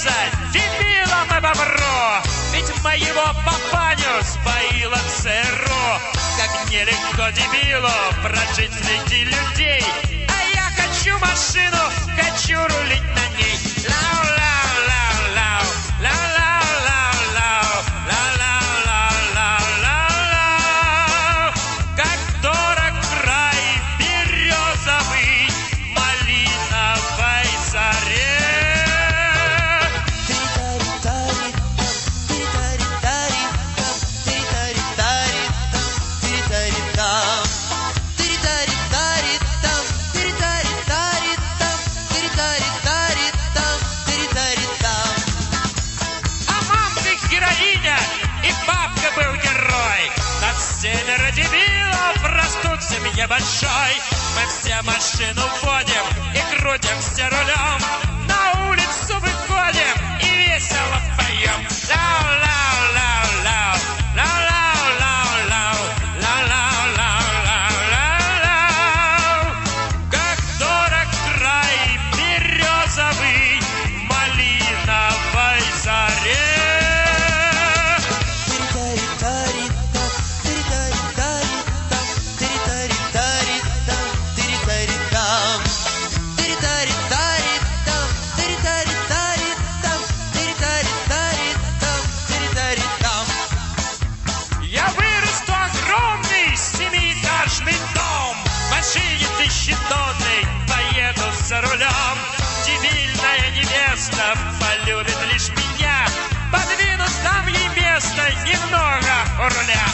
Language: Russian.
зарезать дебила на бобро. Ведь моего папаню споила ЦРУ. Как нелегко дебилу прожить среди людей. А я хочу машину, хочу рулить на ней. Лау-лау-лау-лау, лау-лау-лау-лау, лау-лау-лау-лау-лау. Как дорог край березовый малиновой заре. Семеро дебилов растут в семье большой. Мы все машину водим и крутимся рулем. На улицу выходим и весело поем. Лау-лау-лау-лау, лау-лау-лау-лау, лау-лау-лау-лау-лау. Как дорог край березовый малиновой заре. Поеду за рулем. Дебильная невеста полюбит лишь меня. Подвину там ей место немного у руля.